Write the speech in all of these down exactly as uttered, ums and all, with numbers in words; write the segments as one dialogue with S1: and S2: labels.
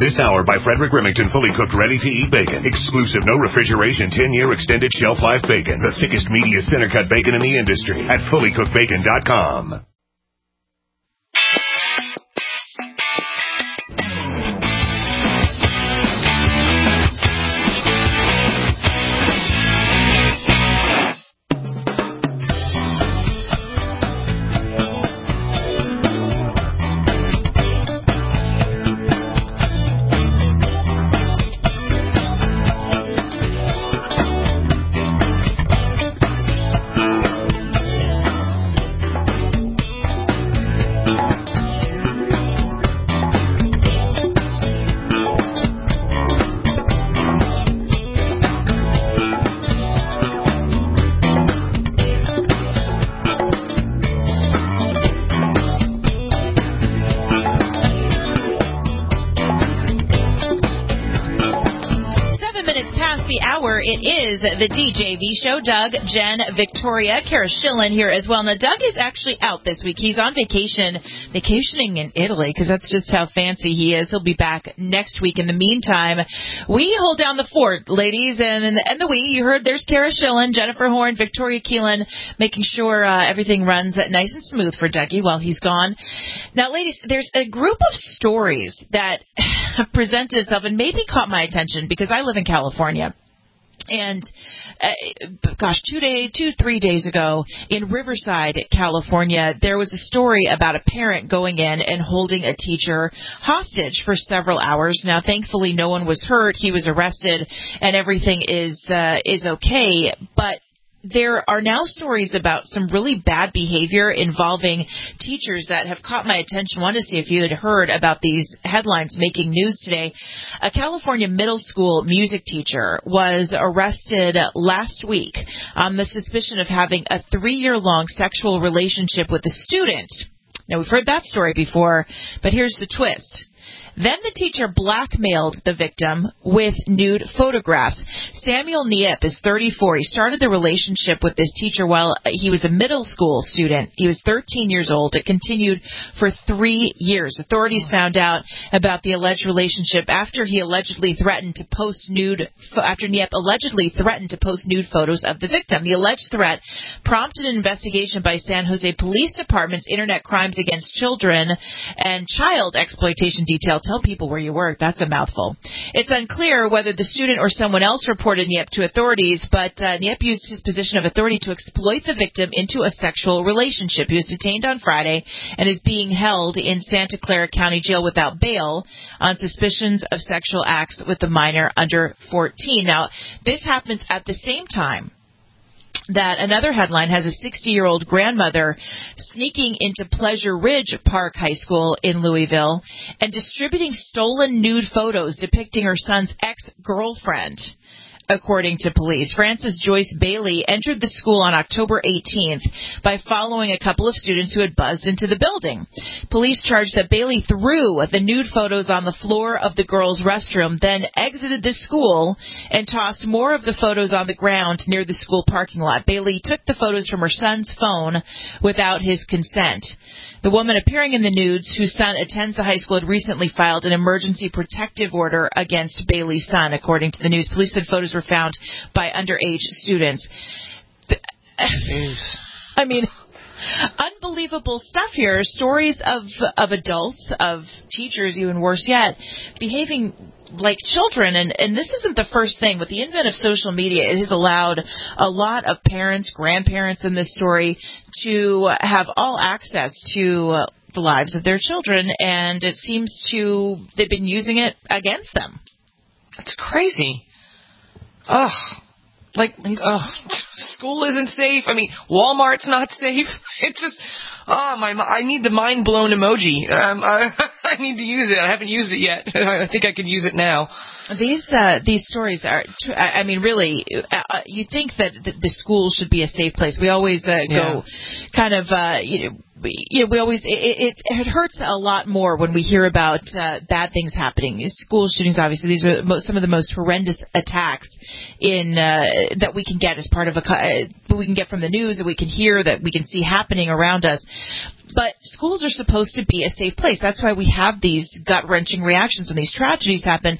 S1: This hour by Frederick Remington, fully cooked, ready-to-eat bacon. Exclusive, no refrigeration, ten-year extended shelf life bacon. The thickest, meatiest center-cut bacon in the industry at fully cooked bacon dot com.
S2: It is the D J V Show. Doug, Jen, Victoria, Kara Schillen here as well. Now, Doug is actually out this week. He's on vacation, vacationing in Italy, because that's just how fancy he is. He'll be back next week. In the meantime, we hold down the fort, ladies, and and the we. You heard there's Kara Schillen, Jennifer Horn, Victoria Keelan, making sure uh, everything runs nice and smooth for Dougie while he's gone. Now, ladies, there's a group of stories that have presented itself and maybe caught my attention because I live in California. And, uh, gosh, two day, two, three days ago in Riverside, California, there was a story about a parent going in and holding a teacher hostage for several hours. Now, thankfully, no one was hurt. He was arrested, and everything is uh, is okay. But there are now stories about some really bad behavior involving teachers that have caught my attention. I wanted to see if you had heard about these headlines making news today. A California middle school music teacher was arrested last week on the suspicion of having a three-year-long sexual relationship with a student. Now, we've heard that story before, but here's the twist. Then the teacher blackmailed the victim with nude photographs. Samuel Niepp is thirty-four. He started the relationship with this teacher while he was a middle school student. He was thirteen years old. It continued for three years. Authorities found out about the alleged relationship after he allegedly threatened to post nude, after Niepp allegedly threatened to post nude photos of the victim. The alleged threat prompted an investigation by San Jose Police Department's Internet Crimes Against Children and Child Exploitation Detail. Tell people where you work. That's a mouthful. It's unclear whether the student or someone else reported Niepp to authorities, but uh, Niepp used his position of authority to exploit the victim into a sexual relationship. He was detained on Friday and is being held in Santa Clara County Jail without bail on suspicions of sexual acts with a minor under fourteen. Now, this happens at the same time that another headline has a sixty-year-old grandmother sneaking into Pleasure Ridge Park High School in Louisville and distributing stolen nude photos depicting her son's ex-girlfriend. According to police, Frances Joyce Bailey entered the school on October eighteenth by following a couple of students who had buzzed into the building. Police charged that Bailey threw the nude photos on the floor of the girls' restroom, then exited the school and tossed more of the photos on the ground near the school parking lot. Bailey took the photos from her son's phone without his consent. The woman appearing in the nudes, whose son attends the high school, had recently filed an emergency protective order against Bailey's son, according to the news. Police said photos were found by underage students.
S3: Jeez.
S2: I mean, unbelievable stuff here. Stories of of adults, of teachers, even worse yet, behaving like children. And, and this isn't the first thing. With the advent of social media, it has allowed a lot of parents, grandparents in this story to have all access to uh, the lives of their children, and it seems to, they've been using it against them.
S3: That's crazy. Ugh. Like, ugh. School isn't safe. I mean, Walmart's not safe. It's just, oh, my, I need the mind-blown emoji. Um, I, I need to use it. I haven't used it yet. I think I could use it now.
S2: These uh, these stories are, I mean, really, uh, you think that the, the school should be a safe place. We always uh, go
S3: yeah.
S2: kind of, uh, you know, you know, we always, it, it, it hurts a lot more when we hear about uh, bad things happening. School shootings, obviously, these are most, some of the most horrendous attacks in uh, that we can get as part of a, uh, we can get from the news, that we can hear, that we can see happening around us. But schools are supposed to be a safe place. That's why we have these gut-wrenching reactions when these tragedies happen.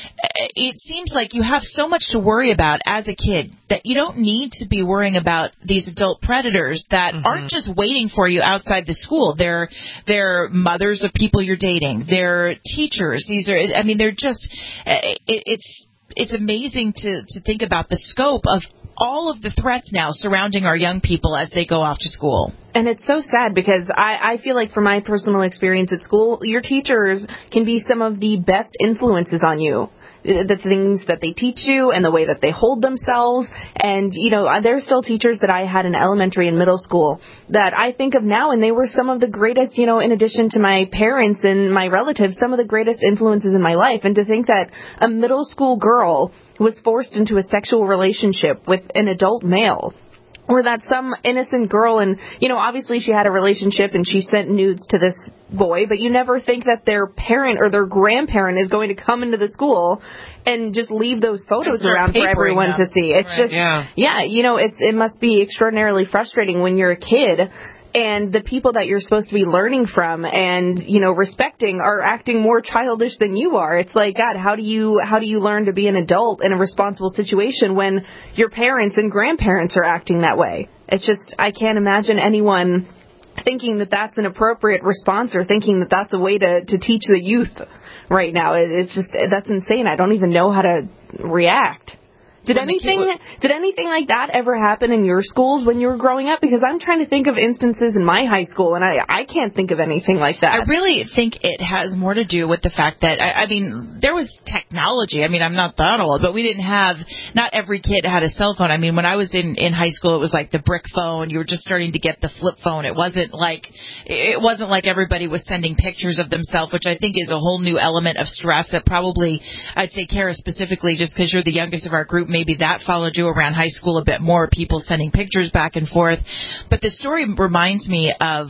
S2: It seems like you have so much to worry about as a kid that you don't need to be worrying about these adult predators that mm-hmm. aren't just waiting for you outside the school. They're they're mothers of people you're dating. They're teachers. These are, I mean, they're just, it, it's it's amazing to, to think about the scope of all of the threats now surrounding our young people as they go off to school.
S4: And it's so sad because I, I feel like from my personal experience at school, your teachers can be some of the best influences on you. The things that they teach you and the way that they hold themselves. And, you know, there's still teachers that I had in elementary and middle school that I think of now, and they were some of the greatest, you know, in addition to my parents and my relatives, some of the greatest influences in my life. And to think that a middle school girl was forced into a sexual relationship with an adult male, or that some innocent girl, and, you know, obviously she had a relationship and she sent nudes to this boy, but you never think that their parent or their grandparent is going to come into the school and just leave those photos around for everyone them. to see. It's right. just, yeah. yeah, you know, it's it must be extraordinarily frustrating when you're a kid and the people that you're supposed to be learning from and, you know, respecting are acting more childish than you are. It's like, God, how do you how do you learn to be an adult in a responsible situation when your parents and grandparents are acting that way? It's just, I can't imagine anyone thinking that that's an appropriate response or thinking that that's a way to, to teach the youth right now. It's just, that's insane. I don't even know how to react. Did anything did anything like that ever happen in your schools when you were growing up? Because I'm trying to think of instances in my high school, and I, I can't think of anything like that.
S2: I really think it has more to do with the fact that, I, I mean, there was technology. I mean, I'm not that old, but we didn't have, not every kid had a cell phone. I mean, when I was in, in high school, it was like the brick phone. You were just starting to get the flip phone. It wasn't like, it wasn't like everybody was sending pictures of themselves, which I think is a whole new element of stress that probably, I'd say, Kara, specifically, just because you're the youngest of our group, maybe that followed you around high school a bit more, people sending pictures back and forth. But the story reminds me of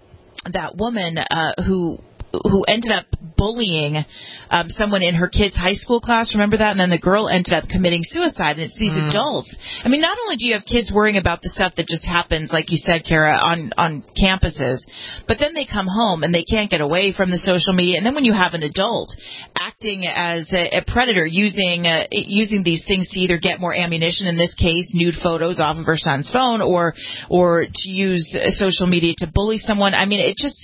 S2: that woman uh, who who ended up bullying um, someone in her kid's high school class. Remember that? And then the girl ended up committing suicide. And it's these mm. adults. I mean, not only do you have kids worrying about the stuff that just happens, like you said, Kara, on, on campuses, but then they come home and they can't get away from the social media. And then when you have an adult acting as a, a predator, using uh, using these things to either get more ammunition, in this case, nude photos off of her son's phone, or or to use social media to bully someone. I mean, it just...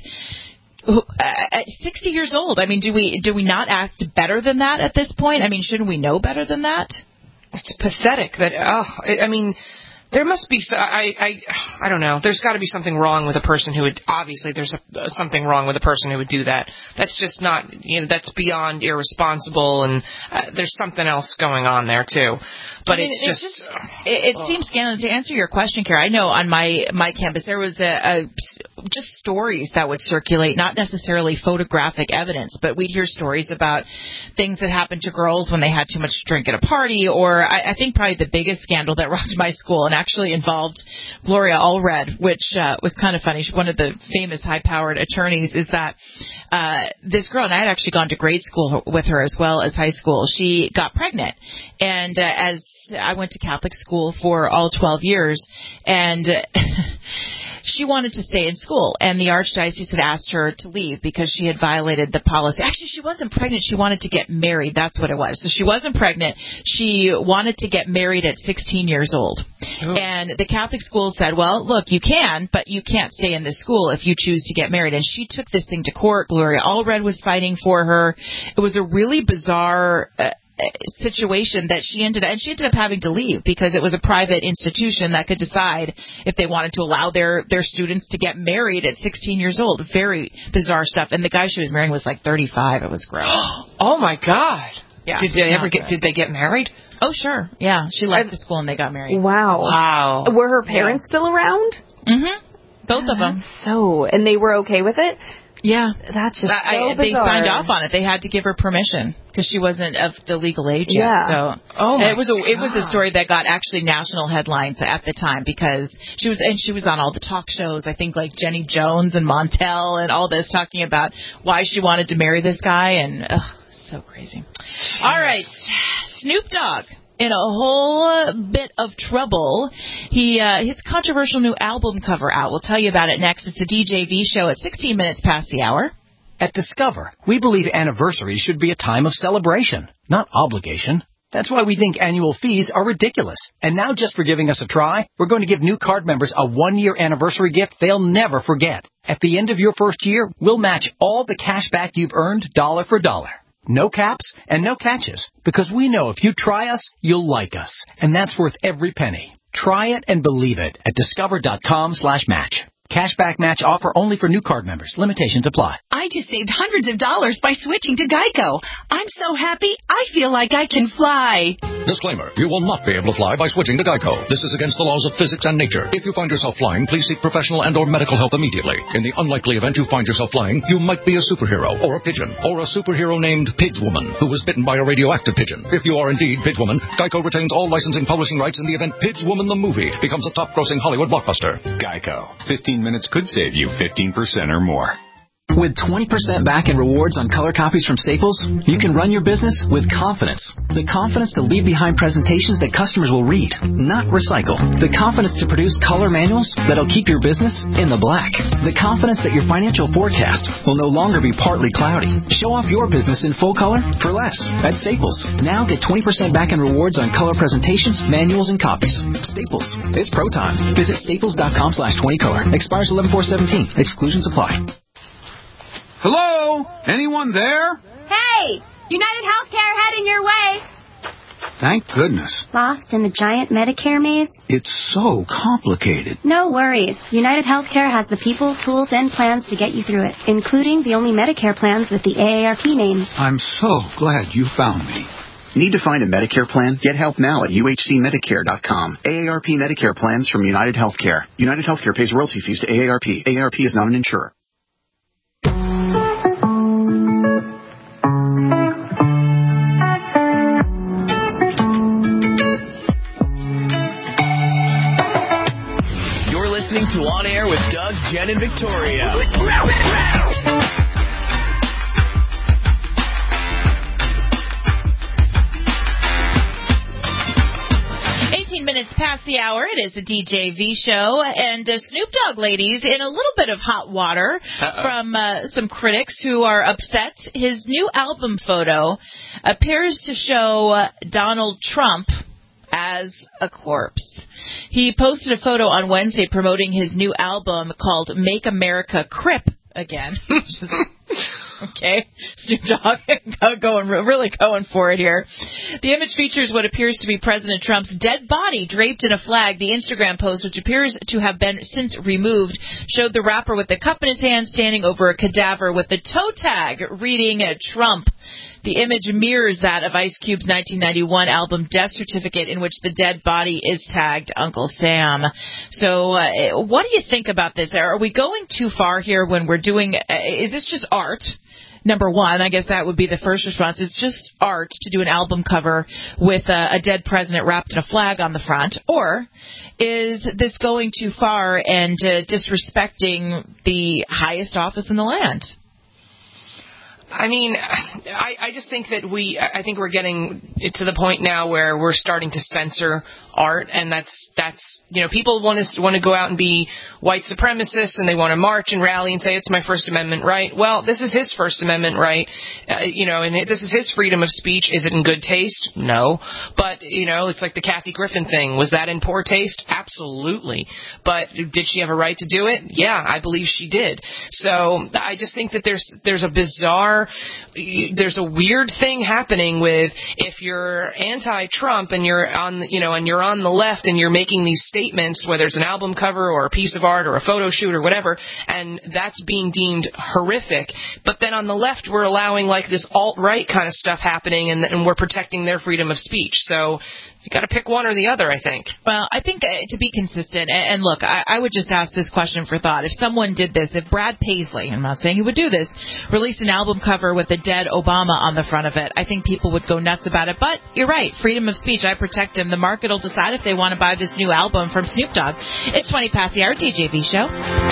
S2: At sixty years old, I mean, do we do we not act better than that at this point? I mean, shouldn't we know better than that?
S3: It's pathetic that, oh, I mean, there must be, I, I, I don't know, there's got to be something wrong with a person who would, obviously there's a, something wrong with a person who would do that. That's just not, you know, that's beyond irresponsible, and uh, there's something else going on there, too. But I mean, it's, it's just... just
S2: it it oh. seems, Scanlon, to answer your question, Kara, I know on my, my campus there was a, a just stories that would circulate, not necessarily photographic evidence, but we'd hear stories about things that happened to girls when they had too much to drink at a party, or I, I think probably the biggest scandal that rocked my school and actually involved Gloria Allred, which uh, was kind of funny. She's one of the famous high-powered attorneys, is that uh, this girl, and I had actually gone to grade school with her as well as high school, she got pregnant. And uh, as I went to Catholic school for all twelve years, and she wanted to stay in school, and the Archdiocese had asked her to leave because she had violated the policy. Actually, she wasn't pregnant. She wanted to get married. That's what it was. So she wasn't pregnant. She wanted to get married at sixteen years old. Oh. And the Catholic school said, well, look, you can, but you can't stay in this school if you choose to get married. And she took this thing to court. Gloria Allred was fighting for her. It was a really bizarre uh, situation that she ended up, and she ended up having to leave because it was a private institution that could decide if they wanted to allow their, their students to get married at sixteen years old. Very bizarre stuff. And the guy she was marrying was like thirty-five. It was gross.
S3: Oh my God.
S2: Yeah.
S3: Did they ever get, did they get married?
S2: Oh, sure. Yeah. She left the school and they got married.
S4: Wow.
S3: Wow.
S4: Were her parents yeah. still around?
S2: Mm-hmm. Both
S4: yeah,
S2: of them.
S4: So, and they were okay with it?
S2: Yeah.
S4: That's just
S2: I,
S4: so
S2: I, They
S4: bizarre.
S2: signed off on it. They had to give her permission because she wasn't of the legal age yet.
S4: Yeah.
S2: So
S3: Oh my
S2: it was a it was a
S3: God.
S2: story that got actually national headlines at the time because she was and she was on all the talk shows. I think like Jenny Jones and Montel and all this talking about why she wanted to marry this guy and ugh, so crazy. Jeez. All right, Snoop Dogg. In a whole bit of trouble. He uh, his controversial new album cover out. We'll tell you about it next. It's a D J V show at sixteen minutes past the hour.
S5: At Discover, we believe anniversaries should be a time of celebration, not obligation. That's why we think annual fees are ridiculous. And now, just for giving us a try, we're going to give new card members a one-year anniversary gift they'll never forget. At the end of your first year, we'll match all the cash back you've earned dollar for dollar. No caps and no catches, because we know if you try us, you'll like us. And that's worth every penny. Try it and believe it at discover.com slash match. Cashback match offer only for new card members. Limitations apply.
S6: I just saved hundreds of dollars by switching to Geico. I'm so happy, I feel like I can fly.
S7: Disclaimer, you will not be able to fly by switching to Geico. This is against the laws of physics and nature. If you find yourself flying, please seek professional and or medical help immediately. In the unlikely event you find yourself flying, you might be a superhero or a pigeon, or a superhero named Pidgewoman, who was bitten by a radioactive pigeon. If you are indeed Pidgewoman, Geico retains all licensing publishing rights in the event Pidgewoman the movie becomes a top-grossing Hollywood blockbuster.
S8: Geico. fifteen minutes could save you fifteen percent or more.
S9: With twenty percent back in rewards on color copies from Staples, you can run your business with confidence. The confidence to leave behind presentations that customers will read, not recycle. The confidence to produce color manuals that'll keep your business in the black. The confidence that your financial forecast will no longer be partly cloudy. Show off your business in full color for less at Staples. Now get twenty percent back in rewards on color presentations, manuals, and copies. Staples. It's pro time. Visit staples.com slash 20color. Expires eleven four seventeen. Exclusions apply.
S10: Hello? Anyone there?
S11: Hey! United Healthcare heading your way.
S10: Thank goodness.
S11: Lost in the giant Medicare maze?
S10: It's so complicated.
S11: No worries. United Healthcare has the people, tools, and plans to get you through it, including the only Medicare plans with the A A R P name.
S10: I'm so glad you found me.
S12: Need to find a Medicare plan? Get help now at U H C Medicare dot com. A A R P Medicare plans from United Healthcare. United Healthcare pays royalty fees to A A R P. A A R P is not an insurer.
S13: You're listening to On Air with Doug, Jen, and Victoria.
S2: Minutes past the hour. It is the D J V show, and uh, Snoop Dogg, ladies, in a little bit of hot water Uh-oh. from uh, some critics who are upset. His new album photo appears to show uh, Donald Trump as a corpse. He posted a photo on Wednesday promoting his new album called Make America Crip Again. Okay, Snoop Dogg going really going for it here. The image features what appears to be President Trump's dead body draped in a flag. The Instagram post, which appears to have been since removed, showed the rapper with a cup in his hand standing over a cadaver with the toe tag reading Trump. The image mirrors that of Ice Cube's nineteen ninety-one album Death Certificate, in which the dead body is tagged Uncle Sam. So uh, what do you think about this? Are we going too far here when we're doing, uh, is this just art? Number one, I guess that would be the first response. It's just art to do an album cover with a, a dead president wrapped in a flag on the front. Or is this going too far and uh, disrespecting the highest office in the land?
S3: I mean, I, I just think that we, I think we're getting to the point now where we're starting to censor art, and that's, that's, you know, people want to, want to go out and be white supremacists, and they want to march and rally and say it's my First Amendment right. Well, this is his First Amendment right, uh, you know, and it, this is his freedom of speech. Is it in good taste? No. But, you know, it's like the Kathy Griffin thing. Was that in poor taste? Absolutely. But did she have a right to do it? Yeah, I believe she did. So I just think that there's, there's a bizarre, there's a weird thing happening with if you're anti-Trump and you're on, you know, and you're on the left and you're making these statements, whether it's an album cover or a piece of art or a photo shoot or whatever, and that's being deemed horrific. But then on the left, we're allowing like this alt-right kind of stuff happening, and, and we're protecting their freedom of speech. So You got to pick one or the other, I think.
S2: Well, I think uh, to be consistent, and, and look, I, I would just ask this question for thought. If someone did this, if Brad Paisley, I'm not saying he would do this, released an album cover with a dead Obama on the front of it, I think people would go nuts about it. But you're right, freedom of speech, I protect him. The market will decide if they want to buy this new album from Snoop Dogg. It's twenty past the hour, D J V Show.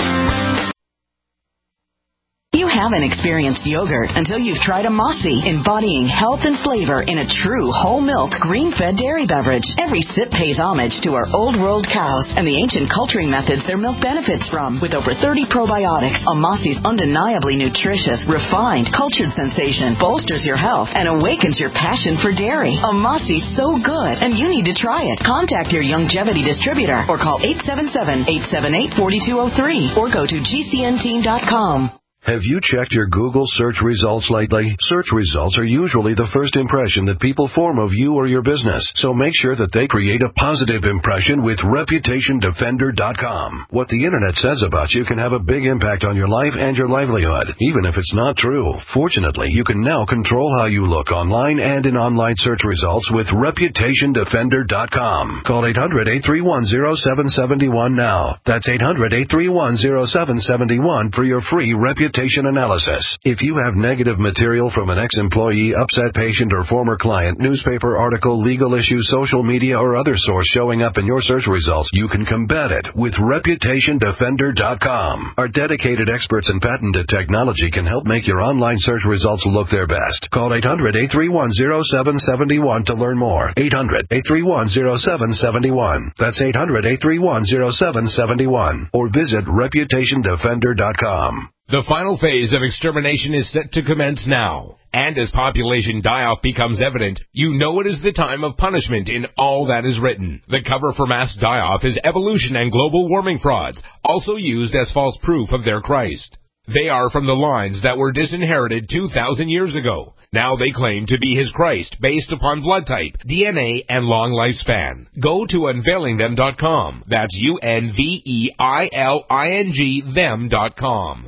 S6: You haven't experienced yogurt until you've tried a Mossy, embodying health and flavor in a true whole milk, green-fed dairy beverage. Every sip pays homage to our old world cows and the ancient culturing methods their milk benefits from. With over thirty probiotics, a Mossy's undeniably nutritious, refined, cultured sensation bolsters your health and awakens your passion for dairy. A Mossy's so good, and you need to try it. Contact your Youngevity distributor or call eight seven seven, eight seven eight, four two zero three or go to G C N team dot com.
S14: Have you checked your Google search results lately? Search results are usually the first impression that people form of you or your business, so make sure that they create a positive impression with reputation defender dot com. What the internet says about you can have a big impact on your life and your livelihood, even if it's not true. Fortunately, you can now control how you look online and in online search results with reputation defender dot com. Call eight hundred, eight three one, zero seven seven one now. That's eight hundred, eight three one, zero seven seven one for your free reputation analysis. If you have negative material from an ex-employee, upset patient, or former client, newspaper article, legal issue, social media, or other source showing up in your search results, you can combat it with reputation defender dot com. Our dedicated experts and patented technology can help make your online search results look their best. Call eight hundred, eight three one, zero seven seven one to learn more. eight hundred, eight three one, zero seven seven one. That's eight hundred, eight three one, zero seven seven one. Or visit reputation defender dot com.
S15: The final phase of extermination is set to commence now. And as population die-off becomes evident, you know it is the time of punishment in all that is written. The cover for mass die-off is evolution and global warming frauds, also used as false proof of their Christ. They are from the lines that were disinherited two thousand years ago. Now they claim to be his Christ based upon blood type, D N A, and long lifespan. Go to unveiling them dot com. That's U N V E I L I N G them dot com.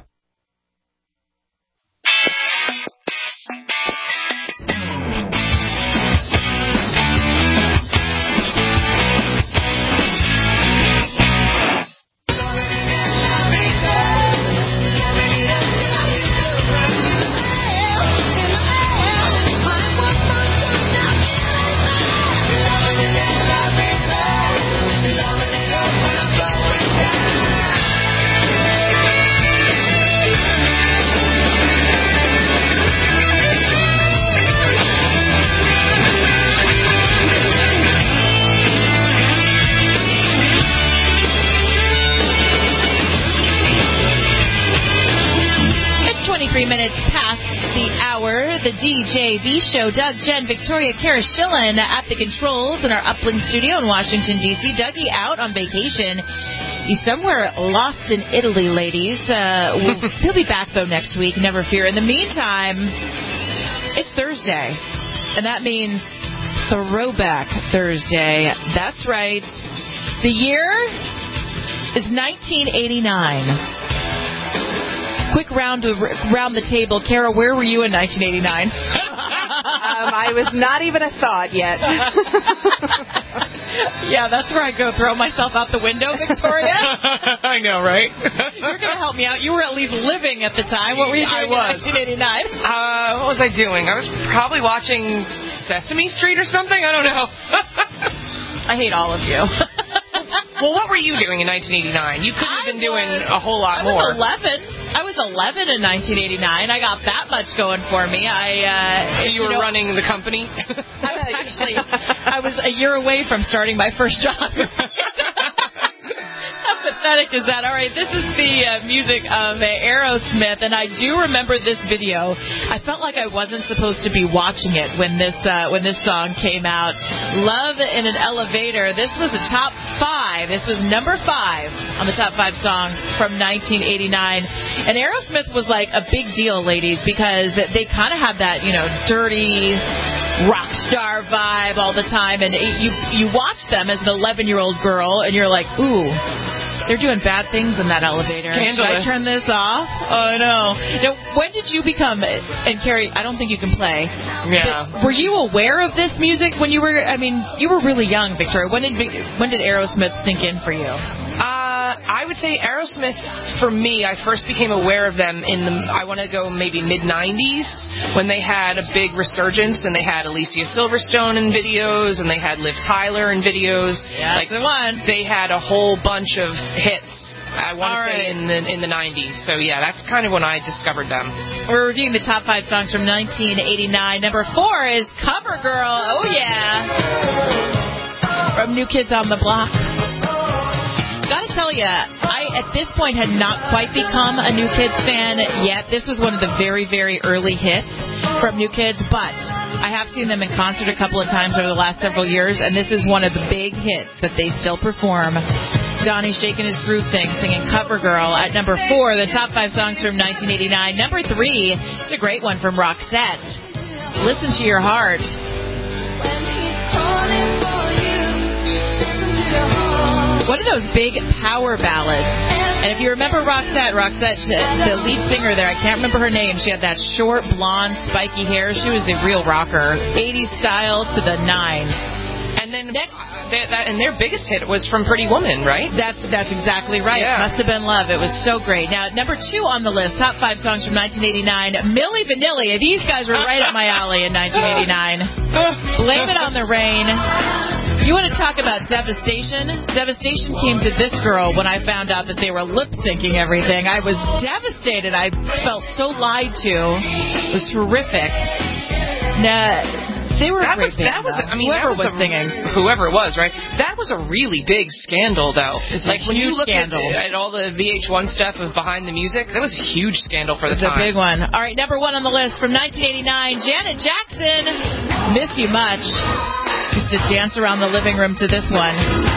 S2: Minutes past the hour, the D J V Show. Doug, Jen, Victoria, Kara Schillen at the controls in our Uplink studio in Washington, D C Dougie out on vacation. He's somewhere lost in Italy, ladies. Uh, we'll, he'll be back, though, next week. Never fear. In the meantime, it's Thursday, and that means Throwback Thursday. That's right. The year is nineteen eighty-nine. Quick round of, round the table. Kara, where were you in nineteen eighty-nine?
S4: um, I was not even a thought yet.
S2: Yeah, that's where I go throw myself out the window, Victoria.
S3: I know, right?
S2: You're going to help me out. You were at least living at the time. What were you doing
S3: I was.
S2: in nineteen eighty-nine?
S3: Uh, what was I doing? I was probably watching Sesame Street or something. I don't know.
S2: I hate all of you.
S3: Well, what were you doing in nineteen eighty-nine? You could have been doing a whole lot
S2: I was
S3: more.
S2: eleven. I was eleven in nineteen eighty-nine. I got that much going for me. I uh,
S3: so you, you were know, running the company?
S2: I, actually, I was a year away from starting my first job. How pathetic is that? All right, this is the uh, music of uh, Aerosmith, and I do remember this video. I felt like I wasn't supposed to be watching it when this uh, when this song came out. Love in an Elevator. This was the top five. This was number five on the top five songs from nineteen eighty-nine. And Aerosmith was like a big deal, ladies, because they kind of had that, you know, dirty rock star vibe all the time. And you you watch them as an eleven-year-old girl, and you're like, ooh, They're doing bad things in that elevator.
S3: Scandalous.
S2: Should I turn this off? Oh, no. Now, when did you become, and Carrie, I don't think you can play.
S3: Yeah.
S2: But were you aware of this music when you were, I mean, you were really young, Victoria. When did when did Aerosmith sink in for you?
S3: Uh, I would say Aerosmith, for me, I first became aware of them in the, I want to go maybe mid nineties, when they had a big resurgence, and they had Alicia Silverstone in videos, and they had Liv Tyler in videos.
S2: Yeah,
S3: like
S2: the one.
S3: They had a whole bunch of hits. I want to say
S2: right.
S3: in the in the nineties. So yeah, that's kind of when I discovered them.
S2: We're reviewing the top five songs from nineteen eighty-nine. Number four is Cover Girl. Oh yeah, from New Kids on the Block. Gotta tell you, I at this point had not quite become a New Kids fan yet. This was one of the very very early hits from New Kids, but I have seen them in concert a couple of times over the last several years, and this is one of the big hits that they still perform. Donnie shaking his groove thing, singing Cover Girl at number four, the top five songs from nineteen eighty-nine. Number three, it's a great one from Roxette. Listen to Your Heart. One of those big power ballads. And if you remember Roxette, Roxette, the lead singer there, I can't remember her name. She had that short, blonde, spiky hair. She was a real rocker. eighties style to the nines.
S3: And then next, their, that, and their biggest hit was from Pretty Woman, right?
S2: That's that's exactly right.
S3: Yeah.
S2: Must Have Been Love. It was so great. Now, number two on the list, top five songs from nineteen eighty-nine, Milli Vanilli. These guys were right up my alley in nineteen eighty-nine. Blame It on the Rain. You want to talk about devastation? Devastation came to this girl when I found out that they were lip-syncing everything. I was devastated. I felt so lied to. It was horrific. Nah... They were
S3: that
S2: a great
S3: was,
S2: band,
S3: that was,
S2: though.
S3: I mean,
S2: whoever
S3: that was,
S2: was
S3: a,
S2: singing.
S3: Whoever it was, right? That was a really big scandal, though.
S2: It's
S3: like,
S2: a
S3: when you
S2: huge
S3: look
S2: scandal.
S3: At, at all the V H one stuff of Behind the Music, that was a huge scandal for the
S2: it's
S3: time.
S2: It's a big one. All right, number one on the list from nineteen eighty-nine, Janet Jackson, Miss You Much. Used to dance around the living room to this one.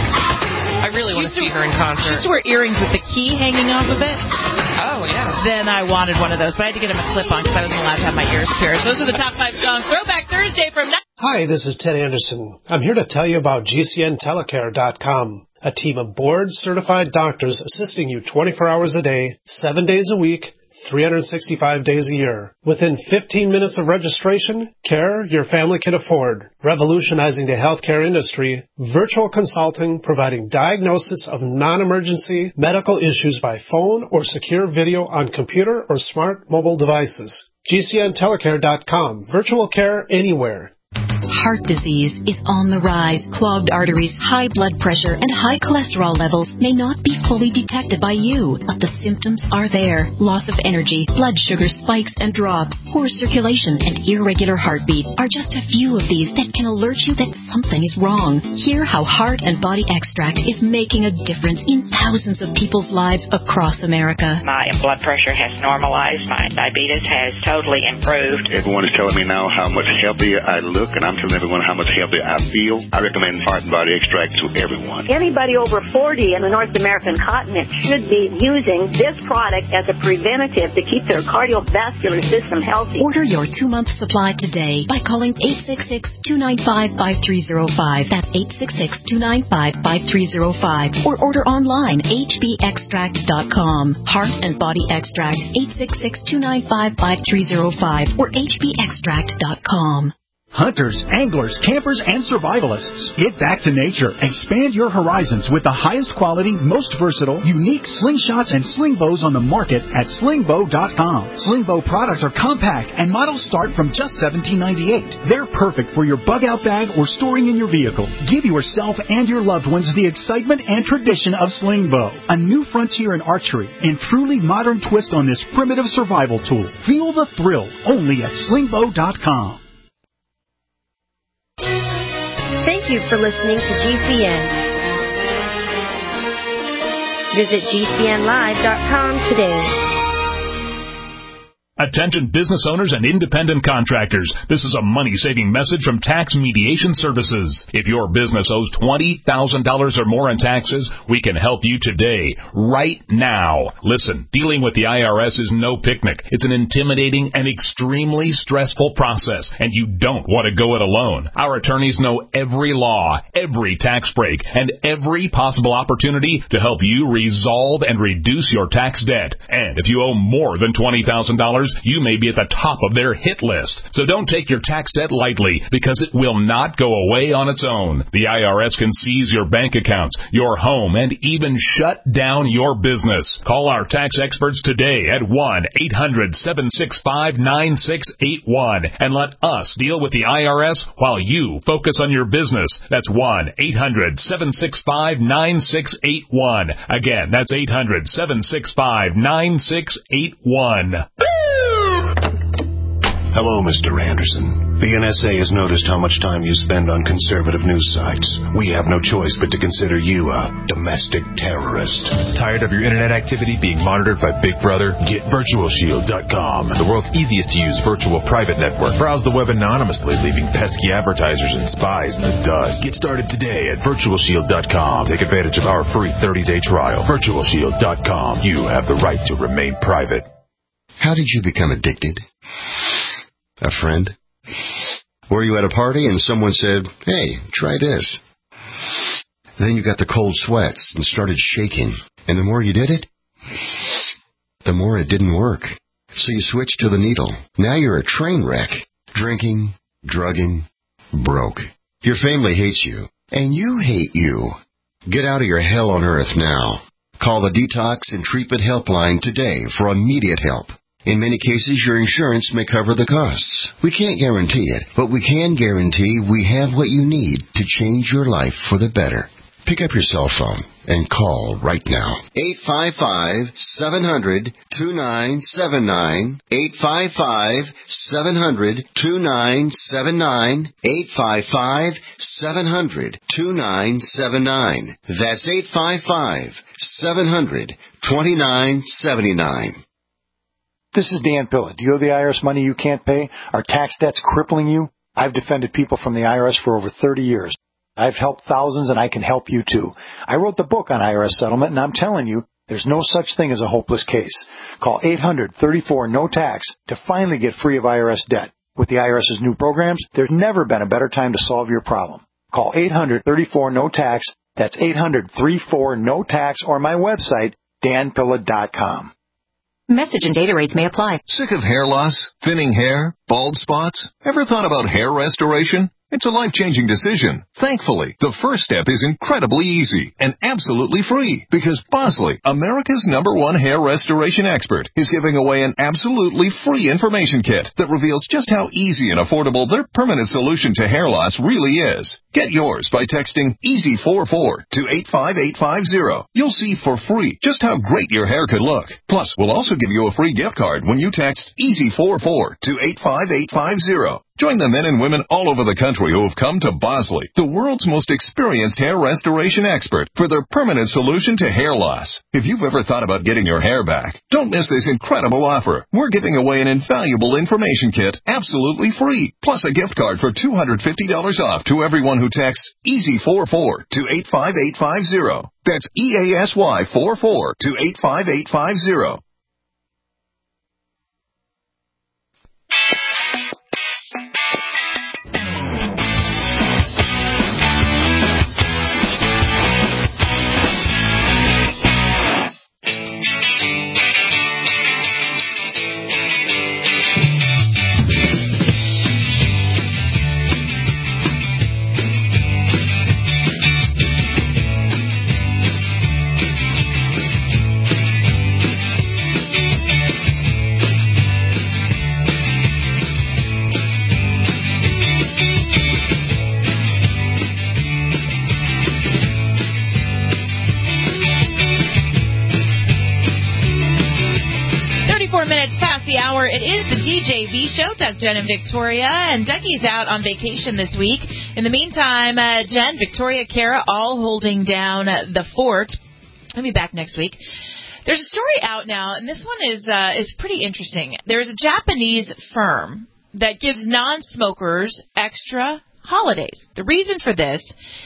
S3: I really want to see her in concert.
S2: She used to wear earrings with the key hanging off of it.
S3: Oh, yeah.
S2: Then I wanted one of those, but I had to get him a clip-on because I wasn't allowed to have my ears pierced. Those are the top five songs. Throwback Thursday from...
S16: Hi, this is Ted Anderson. I'm here to tell you about G C N telecare dot com, a team of board-certified doctors assisting you twenty-four hours a day, seven days a week, three hundred sixty-five days a year. Within fifteen minutes of registration, care your family can afford. Revolutionizing the healthcare industry, virtual consulting providing diagnosis of non-emergency medical issues by phone or secure video on computer or smart mobile devices. G C N telecare dot com. Virtual care anywhere.
S17: Heart disease is on the rise. Clogged arteries, high blood pressure, and high cholesterol levels may not be fully detected by you, but the symptoms are there. Loss of energy, blood sugar spikes and drops, poor circulation, and irregular heartbeat are just a few of these that can alert you that something is wrong. Hear how Heart and Body Extract is making a difference in thousands of people's lives across America.
S18: My blood pressure has normalized. My diabetes has totally improved.
S19: Everyone is telling me now how much healthier I look, and I'm telling everyone how much healthier I feel. I recommend Heart and Body Extract to everyone.
S20: Anybody over forty in the North American continent should be using this product as a preventative to keep their cardiovascular system healthy.
S17: Order your two-month supply today by calling eight six six, two nine five, five three zero five. That's eight six six, two nine five, five three zero five. Or order online, H B extract dot com. Heart and Body Extract, eight six six, two nine five, five three zero five or H B extract dot com.
S21: Hunters, anglers, campers, and survivalists. Get back to nature. Expand your horizons with the highest quality, most versatile, unique slingshots and sling bows on the market at sling bow dot com. Sling bow products are compact and models start from just seventeen ninety-eight. They're perfect for your bug out bag or storing in your vehicle. Give yourself and your loved ones the excitement and tradition of sling bow. A new frontier in archery and truly modern twist on this primitive survival tool. Feel the thrill only at sling bow dot com.
S22: Thank you for listening to G C N. Visit G C N live dot com today.
S1: Attention business owners and independent contractors. This is a money-saving message from Tax Mediation Services. If your business owes twenty thousand dollars or more in taxes, we can help you today, right now. Listen, dealing with the I R S is no picnic. It's an intimidating and extremely stressful process, and you don't want to go it alone. Our attorneys know every law, every tax break, and every possible opportunity to help you resolve and reduce your tax debt. And if you owe more than twenty thousand dollars, you may be at the top of their hit list. So don't take your tax debt lightly, because it will not go away on its own. The I R S can seize your bank accounts, your home, and even shut down your business. Call our tax experts today at one eight hundred seven six five nine six eight one and let us deal with the I R S while you focus on your business. That's one eight hundred seven six five nine six eight one. Again, that's eight hundred seven six five nine six eight one.
S5: Hello, Mister Anderson. The N S A has noticed how much time you spend on conservative news sites. We have no choice but to consider you a domestic terrorist.
S23: Tired of your internet activity being monitored by Big Brother? Get Virtual Shield dot com, the world's easiest to use virtual private network. Browse the web anonymously, leaving pesky advertisers and spies in the dust. Get started today at Virtual Shield dot com. Take advantage of our free thirty-day trial. Virtual Shield dot com. You have the right to remain private.
S24: How did you become addicted? A friend? Were you at a party and someone said, hey, try this? Then you got the cold sweats and started shaking. And the more you did it, the more it didn't work. So you switched to the needle. Now you're a train wreck. Drinking, drugging, broke. Your family hates you. And you hate you. Get out of your hell on earth now. Call the Detox and Treatment Helpline today for immediate help. In many cases, your insurance may cover the costs. We can't guarantee it, but we can guarantee we have what you need to change your life for the better. Pick up your cell phone and call right now. eight five five, seven hundred, two nine seven nine. eight five five, seven hundred, two nine seven nine. eight five five, seven hundred, two nine seven nine. That's eight five five, seven hundred, two nine seven nine.
S25: This is Dan Pilla. Do you owe the I R S money you can't pay? Are tax debts crippling you? I've defended people from the I R S for over thirty years. I've helped thousands, and I can help you too. I wrote the book on I R S settlement, and I'm telling you, there's no such thing as a hopeless case. Call eight hundred, thirty-four, no tax to finally get free of I R S debt. With the IRS's new programs, there's never been a better time to solve your problem. Call eight hundred, thirty-four, no tax. That's eight hundred, thirty-four, no tax, or my website, dan pilla dot com.
S26: Message and data rates may apply.
S27: Sick of hair loss, thinning hair, bald spots? Ever thought about hair restoration? It's a life-changing decision. Thankfully, the first step is incredibly easy and absolutely free because Bosley, America's number one hair restoration expert, is giving away an absolutely free information kit that reveals just how easy and affordable their permanent solution to hair loss really is. Get yours by texting easy four four to eight five eight five zero. You'll see for free just how great your hair could look. Plus, we'll also give you a free gift card when you text easy four four to eight five eight five zero. Join the men and women all over the country who have come to Bosley, the world's most experienced hair restoration expert, for their permanent solution to hair loss. If you've ever thought about getting your hair back, don't miss this incredible offer. We're giving away an invaluable information kit absolutely free, plus a gift card for two hundred fifty dollars off to everyone who texts easy four four to eight five eight five zero. That's E A S Y four four to eight five eight five zero.
S2: It is the D J V show, Doug, Jen, and Victoria, and Dougie's out on vacation this week. In the meantime, uh, Jen, Victoria, Kara, all holding down the fort. I'll be back next week. There's a story out now, and this one is uh, is pretty interesting. There's a Japanese firm that gives non-smokers extra holidays. The reason for this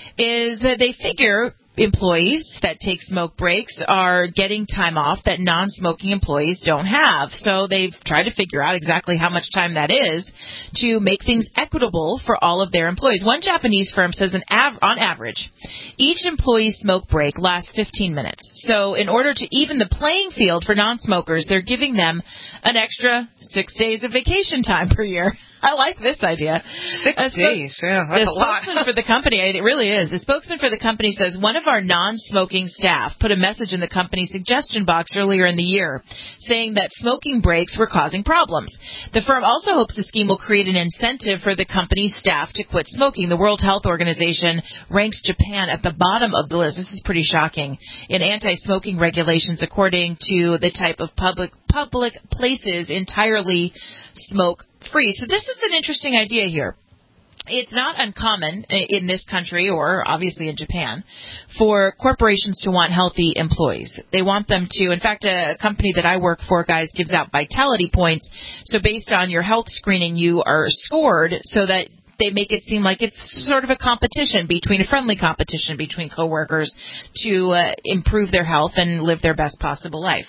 S2: is that they figure employees that take smoke breaks are getting time off that non-smoking employees don't have. So they've tried to figure out exactly how much time that is to make things equitable for all of their employees. One Japanese firm says an av- on average, each employee's smoke break lasts fifteen minutes. So in order to even the playing field for non-smokers, they're giving them an extra six days of vacation time per year. I like this idea.
S3: Six
S2: a
S3: days, yeah, that's
S2: the
S3: a lot.
S2: spokesman for the company, it really is. The spokesman for the company says one of our non-smoking staff put a message in the company suggestion box earlier in the year saying that smoking breaks were causing problems. The firm also hopes the scheme will create an incentive for the company's staff to quit smoking. The World Health Organization ranks Japan at the bottom of the list. This is pretty shocking. In anti-smoking regulations, according to the type of public public places entirely smoke free. So this is an interesting idea here. It's not uncommon in this country or obviously in Japan for corporations to want healthy employees. They want them to, in fact, a company that I work for, guys, gives out vitality points. So based on your health screening, you are scored so that they make it seem like it's sort of a competition between a friendly competition between coworkers to uh, improve their health and live their best possible life.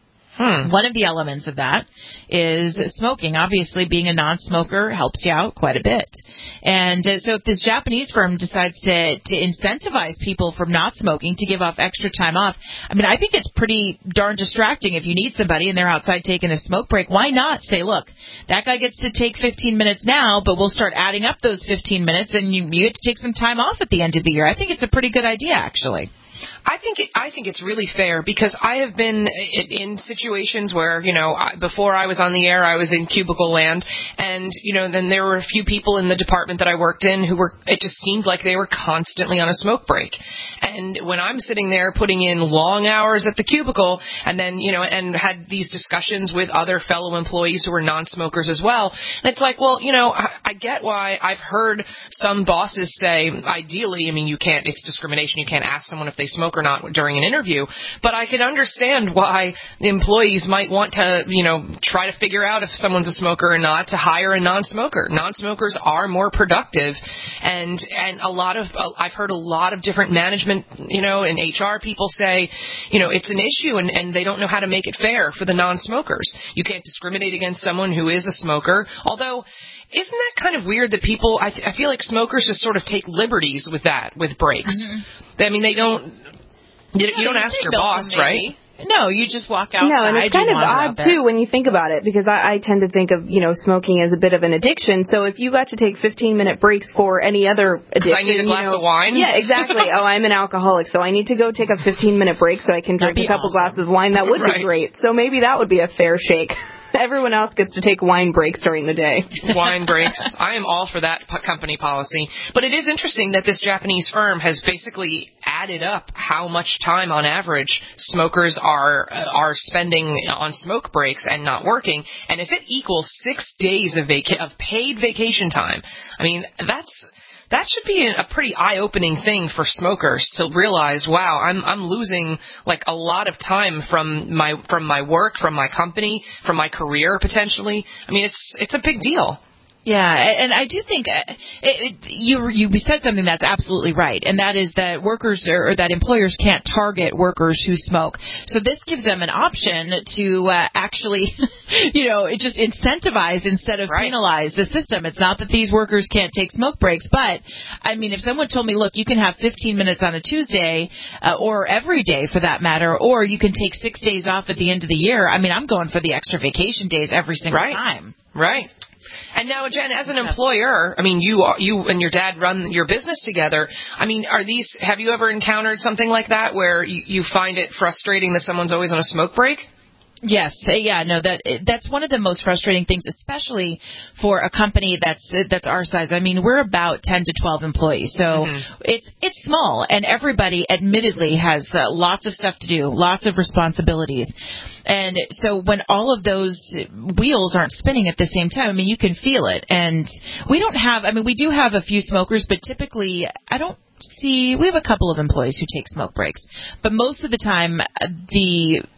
S2: Hmm. One of the elements of that is smoking. Obviously, being a non-smoker helps you out quite a bit. And uh, so if this Japanese firm decides to, to incentivize people from not smoking to give off extra time off, I mean, I think it's pretty darn distracting if you need somebody and they're outside taking a smoke break. Why not say, look, that guy gets to take fifteen minutes now, but we'll start adding up those fifteen minutes and you, you get to take some time off at the end of the year. I think it's a pretty good idea, actually.
S3: I think it, I think it's really fair because I have been in, in situations where, you know, I, before I was on the air, I was in cubicle land, and, you know, then there were a few people in the department that I worked in who were, it just seemed like they were constantly on a smoke break. And when I'm sitting there putting in long hours at the cubicle and then, you know, and had these discussions with other fellow employees who were non-smokers as well, and it's like, well, you know, I, I get why I've heard some bosses say, ideally, I mean, you can't, it's discrimination, you can't ask someone if they smoke or not during an interview, but I can understand why the employees might want to, you know, try to figure out if someone's a smoker or not to hire a non-smoker. Non-smokers are more productive, and and a lot of, uh, I've heard a lot of different management, you know, and H R people say, you know, it's an issue and, and they don't know how to make it fair for the non-smokers. You can't discriminate against someone who is a smoker, although isn't that kind of weird that people, I, th- I feel like smokers just sort of take liberties with that, with breaks. Mm-hmm. I mean, they don't, you, you don't ask your boss, right?
S2: No, you just walk outside.
S4: No, and it's kind of odd, too, when you think about it, because I, I tend to think of, you know, smoking as a bit of an addiction. So if you got to take fifteen-minute breaks for any other addiction.
S3: I need a glass
S4: you know,
S3: of wine?
S4: Yeah, exactly. Oh, I'm an alcoholic, so I need to go take a fifteen-minute break so I can drink a couple
S2: awesome.
S4: glasses of wine. That would
S3: right.
S4: be great. So maybe that would be a fair shake. Everyone else gets to take wine breaks during the day.
S3: Wine breaks. I am all for that p- company policy. But it is interesting that this Japanese firm has basically added up how much time on average smokers are uh, are spending on smoke breaks and not working. And if it equals six days of vaca- of paid vacation time, I mean, that's... That should be a pretty eye-opening thing for smokers to realize, wow, I'm I'm losing like a lot of time from my from my work, from my company, from my career potentially. I mean, it's it's a big deal.
S2: Yeah, and I do think it, it, you you said something that's absolutely right, and that is that workers or that employers can't target workers who smoke. So this gives them an option to uh, actually, you know, it just incentivize instead of right. penalize the system. It's not that these workers can't take smoke breaks, but I mean, if someone told me, look, you can have fifteen minutes on a Tuesday uh, or every day for that matter, or you can take six days off at the end of the year. I mean, I'm going for the extra vacation days every single
S3: right.
S2: time.
S3: Right. And now, Jen, as an employer, I mean, you you and your dad run your business together. I mean, are these? Have you ever encountered something like that where you, you find it frustrating that someone's always on a smoke break?
S2: Yes, yeah, no, that that's one of the most frustrating things, especially for a company that's that's our size. I mean, we're about ten to twelve employees, so mm-hmm. it's it's small, and everybody, admittedly, has uh, lots of stuff to do, lots of responsibilities. And so when all of those wheels aren't spinning at the same time, I mean, you can feel it. And we don't have, I mean, we do have a few smokers, but typically I don't see, we have a couple of employees who take smoke breaks. But most of the time, the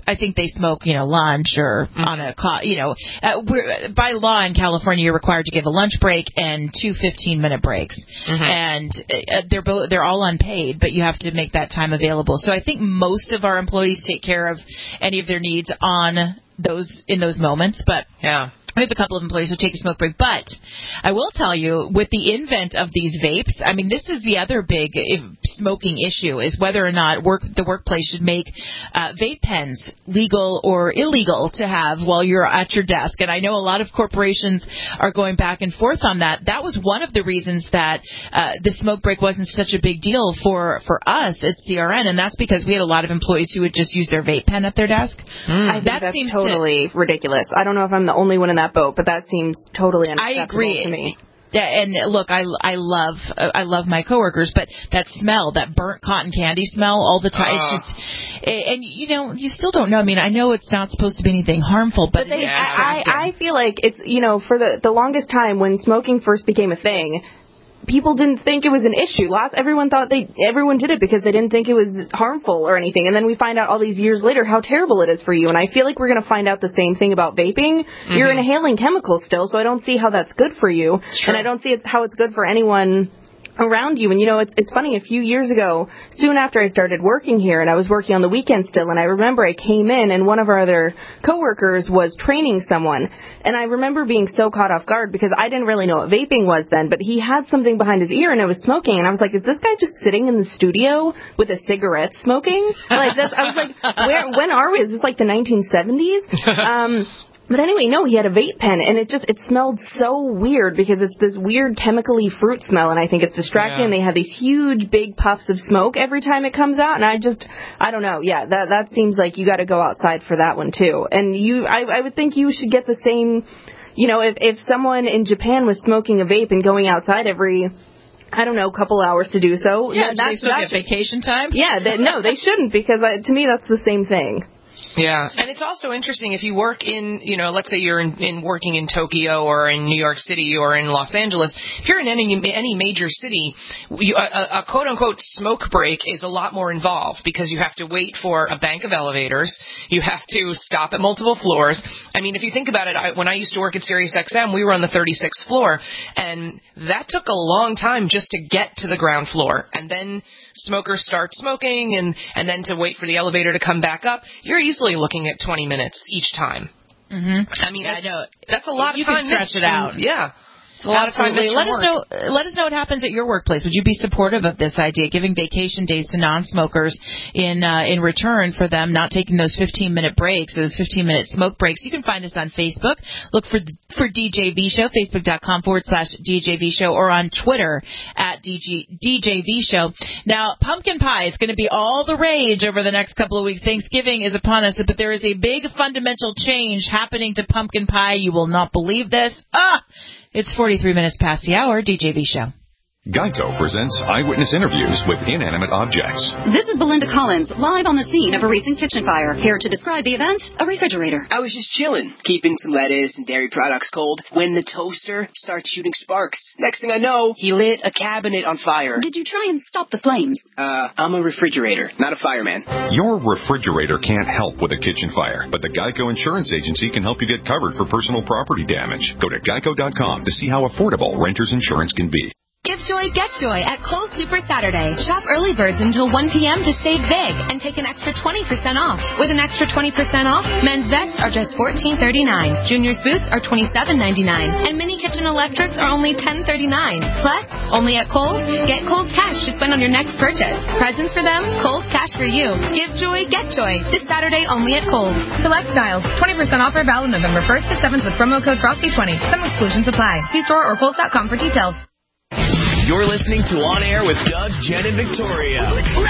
S2: I think they smoke, you know, lunch or mm-hmm. on a, co- you know, uh, we're, by law in California, you're required to give a lunch break and two fifteen-minute breaks. Mm-hmm. And uh, they're both, they're all unpaid, but you have to make that time available. So I think most of our employees take care of any of their needs on those, in those moments. But
S3: yeah.
S2: We have a couple of employees who take a smoke break, but I will tell you, with the invent of these vapes, I mean, this is the other big smoking issue, is whether or not work the workplace should make uh, vape pens legal or illegal to have while you're at your desk. And I know a lot of corporations are going back and forth on that. That was one of the reasons that uh, the smoke break wasn't such a big deal for, for us at C R N, and that's because we had a lot of employees who would just use their vape pen at their desk.
S4: Mm. I think
S2: that
S4: that's
S2: seems
S4: totally
S2: to,
S4: ridiculous. I don't know if I'm the only one in that boat, but that seems totally unacceptable
S2: I agree.
S4: to me.
S2: Yeah, and look, I, I love uh, I love my coworkers, but that smell, that burnt cotton candy smell all the time, uh. it's just, and you know, you still don't know. I mean, I know it's not supposed to be anything harmful, but,
S4: but they,
S2: it's
S4: I, I feel like it's, you know, for the the longest time when smoking first became a thing, people didn't think it was an issue. Lots, everyone thought they, everyone did it because they didn't think it was harmful or anything. And then we find out all these years later how terrible it is for you. And I feel like we're going to find out the same thing about vaping. Mm-hmm. You're inhaling chemicals still, so I don't see how that's good for you. And I don't see it, how it's good for anyone around you. And, you know, it's it's funny, a few years ago, soon after I started working here, and I was working on the weekend still, and I remember I came in, and one of our other coworkers was training someone, and I remember being so caught off guard because I didn't really know what vaping was then, but he had something behind his ear, and it was smoking, and I was like, is this guy just sitting in the studio with a cigarette smoking? Like this, I was like, where, when are we? Is this like the nineteen seventies? Um... But anyway, no, he had a vape pen, and it just, it smelled so weird because it's this weird chemically fruit smell, and I think it's distracting, yeah. And they have these huge, big puffs of smoke every time it comes out, and I just, I don't know, yeah, that that seems like you got to go outside for that one, too. And you, I, I would think you should get the same, you know, if, if someone in Japan was smoking a vape and going outside every... I don't know, couple hours to do so.
S2: Yeah, do they still get vacation time?
S4: Yeah, they, no, they shouldn't, because I, to me that's the same thing.
S3: Yeah, and it's also interesting if you work in, you know, let's say you're in, in working in Tokyo or in New York City or in Los Angeles. If you're in any any major city, you, a, a quote-unquote smoke break is a lot more involved because you have to wait for a bank of elevators. You have to stop at multiple floors. I mean, if you think about it, I, when I used to work at Sirius X M, we were on the thirty-sixth floor, and that took a long time just to get to the ground floor. And then smokers start smoking, and, and then to wait for the elevator to come back up, you're easily looking at twenty minutes each time.
S2: Mm-hmm.
S3: I mean,
S2: yeah,
S3: that's,
S2: I know.
S3: that's a lot
S2: you
S3: of time.
S2: You can stretch it out.
S3: And, yeah. It's a lot
S2: Absolutely.
S3: of time.
S2: Let us know. Let us know what happens at your workplace. Would you be supportive of this idea, giving vacation days to non-smokers in uh, in return for them not taking those fifteen-minute breaks, those fifteen-minute smoke breaks? You can find us on Facebook. Look for for D J V Show, facebook.com forward slash DJV Show, or on Twitter at D J V Show. Now, pumpkin pie is going to be all the rage over the next couple of weeks. Thanksgiving is upon us, but there is a big fundamental change happening to pumpkin pie. You will not believe this. Ah! It's forty-three minutes past the hour. D J V Show.
S7: Geico presents eyewitness interviews with inanimate objects.
S26: This is Belinda Collins, live on the scene of a recent kitchen fire. Here to describe the event, a refrigerator.
S8: I was just chilling, keeping some lettuce and dairy products cold, when the toaster starts shooting sparks. Next thing I know, he lit a cabinet on fire.
S26: Did you try and stop the flames?
S8: Uh, I'm a refrigerator, not a fireman.
S7: Your refrigerator can't help with a kitchen fire, but the Geico Insurance Agency can help you get covered for personal property damage. Go to geico dot com to see how affordable renter's insurance can be.
S9: Give joy, get joy at Kohl's Super Saturday. Shop early birds until one p.m. to save big and take an extra twenty percent off. With an extra twenty percent off, men's vests are just fourteen thirty-nine, juniors' boots are twenty-seven ninety-nine, and mini kitchen electrics are only ten thirty-nine. Plus, only at Kohl's, get Kohl's Cash to spend on your next purchase. Presents for them, Kohl's Cash for you. Give joy, get joy. This Saturday only at Kohl's.
S10: Select styles, twenty percent offer valid November first to seventh with promo code Frosty twenty. Some exclusions apply. See store or Kohl's dot com for details.
S11: You're listening to On Air with Doug, Jen, and Victoria.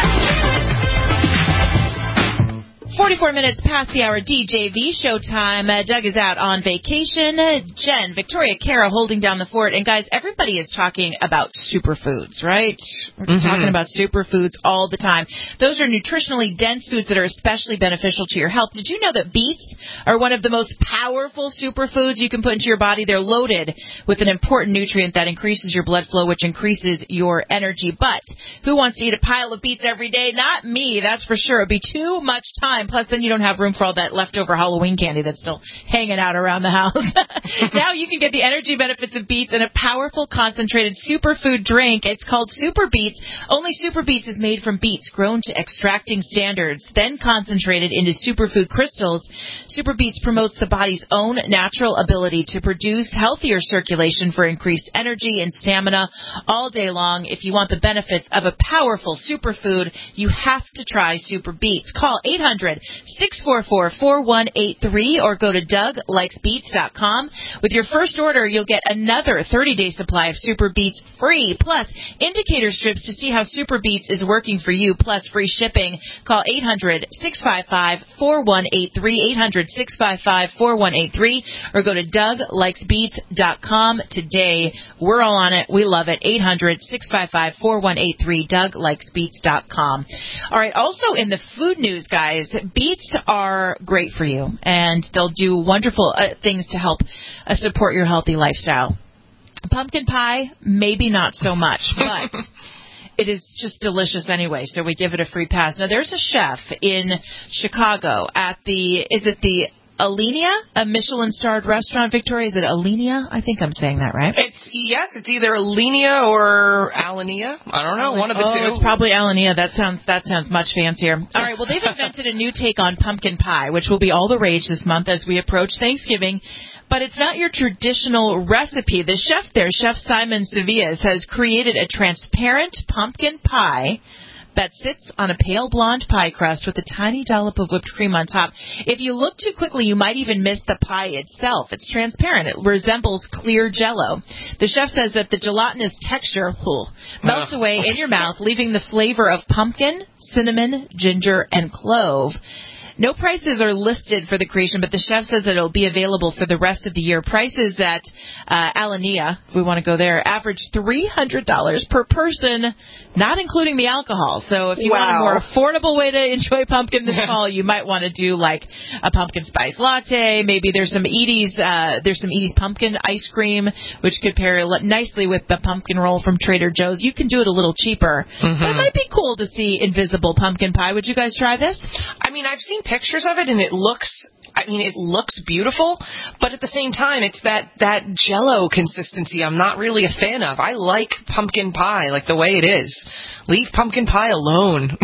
S2: forty-four minutes past the hour, D J V Showtime. Uh, Doug is out on vacation. Uh, Jen, Victoria, Kara holding down the fort. And, guys, everybody is talking about superfoods, right? We're mm-hmm. talking about superfoods all the time. Those are nutritionally dense foods that are especially beneficial to your health. Did you know that beets are one of the most powerful superfoods you can put into your body? They're loaded with an important nutrient that increases your blood flow, which increases your energy. But who wants to eat a pile of beets every day? Not me, that's for sure. It would be too much time. And plus, then you don't have room for all that leftover Halloween candy that's still hanging out around the house. Now you can get the energy benefits of beets in a powerful, concentrated superfood drink. It's called Super Beets. Only Super Beets is made from beets grown to extracting standards, then concentrated into superfood crystals. Super Beets promotes the body's own natural ability to produce healthier circulation for increased energy and stamina all day long. If you want the benefits of a powerful superfood, you have to try Super Beets. Call eight hundred, six four four, four one eight three or go to Doug Likes Beets dot com. With your first order, you'll get another thirty-day supply of Super Beets free, plus indicator strips to see how Super Beets is working for you, plus free shipping. Call eight hundred, six five five, four one eight three, eight hundred, six five five, four one eight three, or go to Doug Likes Beets dot com today. We're all on it. We love it. eight hundred, six five five, four one eight three, Doug Likes Beets dot com. All right, also in the food news, guys, beets are great for you, and they'll do wonderful uh, things to help uh, support your healthy lifestyle. Pumpkin pie, maybe not so much, but it is just delicious anyway, so we give it a free pass. Now, there's a chef in Chicago at the, is it the Alinea, a Michelin-starred restaurant, Victoria? Is it Alinea? I think I'm saying that right.
S3: It's yes, it's either Alinea or Alinea. I don't know, one of the
S2: oh,
S3: two.
S2: It's probably Alinea. That sounds that sounds much fancier. All right, well, they've invented a new take on pumpkin pie, which will be all the rage this month as we approach Thanksgiving. But it's not your traditional recipe. The chef there, Chef Simon Sevillas, has created a transparent pumpkin pie that sits on a pale blonde pie crust with a tiny dollop of whipped cream on top. If you look too quickly, you might even miss the pie itself. It's transparent. It resembles clear Jell-O. The chef says that the gelatinous texture ugh, melts uh. away in your mouth, leaving the flavor of pumpkin, cinnamon, ginger, and clove. No prices are listed for the creation, but the chef says that it'll be available for the rest of the year. Prices at uh, Alinea, if we want to go there, average three hundred dollars per person, not including the alcohol. So if you
S4: wow.
S2: want a more affordable way to enjoy pumpkin this fall, you might want to do like a pumpkin spice latte. Maybe there's some Edie's, uh, there's some Edie's pumpkin ice cream, which could pair nicely with the pumpkin roll from Trader Joe's. You can do it a little cheaper, mm-hmm. but it might be cool to see invisible pumpkin pie. Would you guys try this?
S3: I mean, I've seen pictures of it, and it looks, I mean, it looks beautiful, but at the same time, it's that, that Jell-O consistency I'm not really a fan of. I like pumpkin pie, like the way it is. Leave pumpkin pie alone.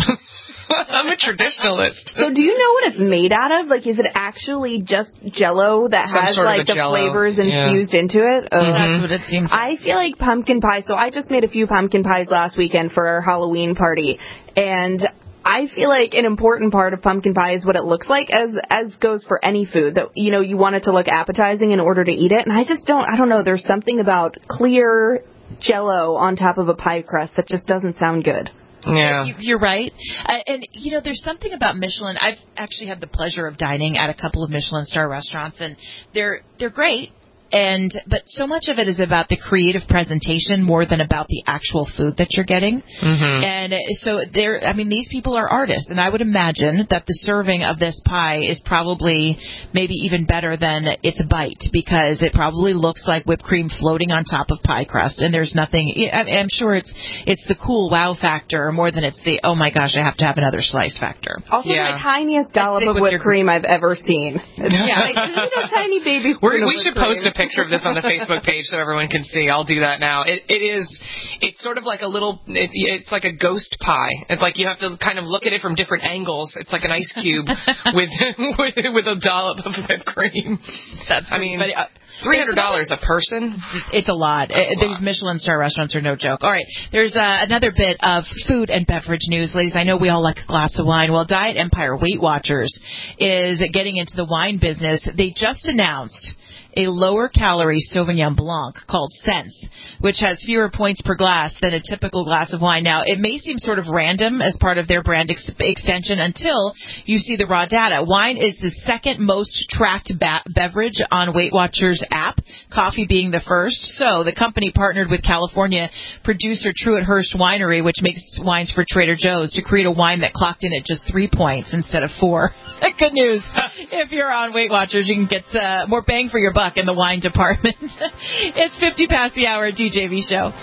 S3: I'm a traditionalist.
S4: So do you know what it's made out of? Like, is it actually just Jell-O that
S3: Some
S4: has,
S3: sort
S4: like, the
S3: Jell-O.
S4: flavors
S3: yeah.
S4: infused into it? Oh,
S2: mm-hmm. That's what it seems like.
S4: I feel like pumpkin pie, so I just made a few pumpkin pies last weekend for our Halloween party, and I feel like an important part of pumpkin pie is what it looks like, as as goes for any food. That, you know, you want it to look appetizing in order to eat it. And I just don't, I don't know, there's something about clear Jell-O on top of a pie crust that just doesn't sound good.
S3: Yeah.
S2: You're right. Uh, and, you know, there's something about Michelin. I've actually had the pleasure of dining at a couple of Michelin star restaurants, and they're they're great. And but so much of it is about the creative presentation more than about the actual food that you're getting.
S3: Mm-hmm.
S2: And so there, I mean, these people are artists, and I would imagine that the serving of this pie is probably maybe even better than its bite, because it probably looks like whipped cream floating on top of pie crust, and there's nothing. I'm sure it's it's the cool wow factor more than it's the oh my gosh, I have to have another slice factor.
S4: Also,
S3: yeah.
S4: the tiniest dollop of whipped your... cream I've ever seen. It's
S2: yeah,
S4: like, you know, tiny baby.
S3: We're, we should
S4: cream.
S3: post a picture of this on the Facebook page so everyone can see. I'll do that now. It, it is, it's sort of like a little, it, it's like a ghost pie. It's like you have to kind of look at it from different angles. It's like an ice cube with, with with a dollop of whipped cream. That's, I mean, uh, three hundred dollars a person?
S2: It's a lot.
S3: That's a
S2: These
S3: lot.
S2: Michelin star restaurants are no joke. All right, there's uh, another bit of food and beverage news. Ladies, I know we all like a glass of wine. Well, Diet Empire Weight Watchers is getting into the wine business. They just announced a lower-calorie Sauvignon Blanc called Sense, which has fewer points per glass than a typical glass of wine. Now, it may seem sort of random as part of their brand ex- extension until you see the raw data. Wine is the second most tracked ba- beverage on Weight Watchers app, coffee being the first. So the company partnered with California producer Truett Hurst Winery, which makes wines for Trader Joe's, to create a wine that clocked in at just three points instead of four. Good news. If you're on Weight Watchers, you can get uh, more bang for your buck in the wine department. It's fifty past the hour, D J V Show.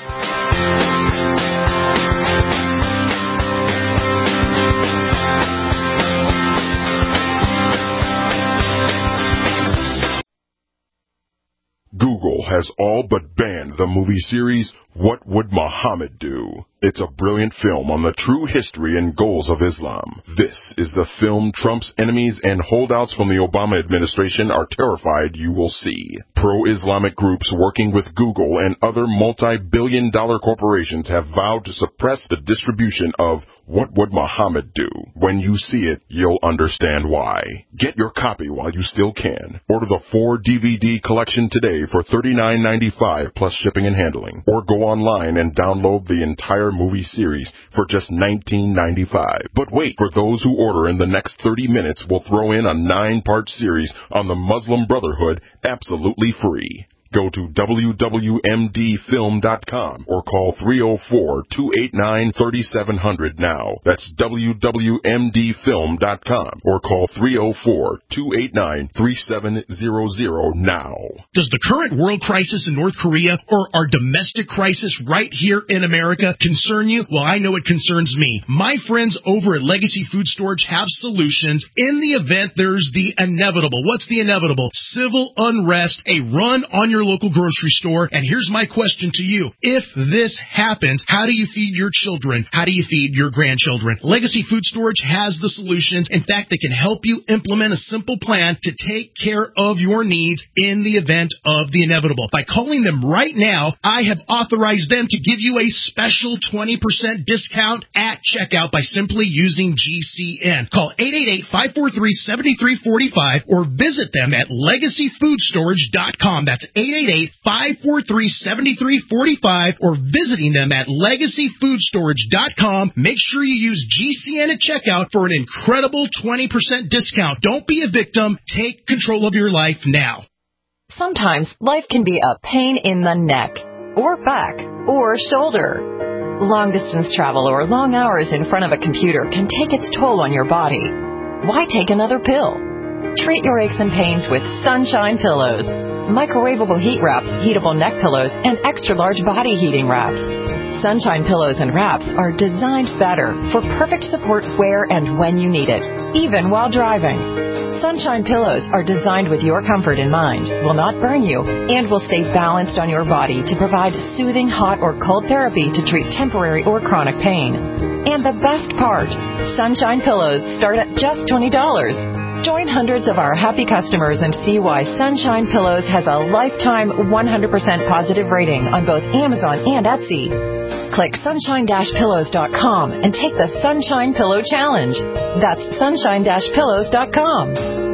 S6: has all but banned the movie series What Would Muhammad Do? It's a brilliant film on the true history and goals of Islam. This is the film Trump's enemies and holdouts from the Obama administration are terrified you will see. Pro-Islamic groups working with Google and other multi-billion dollar corporations have vowed to suppress the distribution of What Would Muhammad Do? When you see it, you'll understand why. Get your copy while you still can. Order the four D V D collection today for thirty-nine ninety-five plus shipping and handling. Or go online and download the entire movie series for just nineteen ninety-five. But wait, for those who order in the next thirty minutes, we'll throw in a nine-part series on the Muslim Brotherhood absolutely free. Go to W W M D film dot com or call three oh four, two eight nine, three seven zero zero now. That's W W M D film dot com or call three oh four, two eight nine, three seven zero zero now.
S12: Does the current world crisis in North Korea or our domestic crisis right here in America concern you? Well, I know it concerns me. My friends over at Legacy Food Storage have solutions in the event there's the inevitable. What's the inevitable? Civil unrest, a run on your local grocery store. And here's my question to you. If this happens, how do you feed your children? How do you feed your grandchildren? Legacy Food Storage has the solutions. In fact, they can help you implement a simple plan to take care of your needs in the event of the inevitable. By calling them right now, I have authorized them to give you a special twenty percent discount at checkout by simply using G C N. Call eight eight eight, five four three, seven three four five or visit them at legacy food storage dot com. That's eight eight eight, five four three, seven three four five or visiting them at legacy food storage dot com. Make sure you use G C N at checkout for an incredible twenty percent discount. Don't be a victim. Take control of your life now.
S13: Sometimes life can be a pain in the neck, or back, or shoulder. Long-distance travel or long hours in front of a computer can take its toll on your body. Why take another pill? Treat your aches and pains with Sunshine Pillows. Microwavable heat wraps, heatable neck pillows, and extra-large body heating wraps. Sunshine Pillows and wraps are designed better for perfect support where and when you need it, even while driving. Sunshine Pillows are designed with your comfort in mind, will not burn you, and will stay balanced on your body to provide soothing hot or cold therapy to treat temporary or chronic pain. And the best part, Sunshine Pillows start at just twenty dollars. Join hundreds of our happy customers and see why Sunshine Pillows has a lifetime one hundred percent positive rating on both Amazon and Etsy. Click sunshine dash pillows dot com and take the Sunshine Pillow Challenge. That's sunshine dash pillows dot com.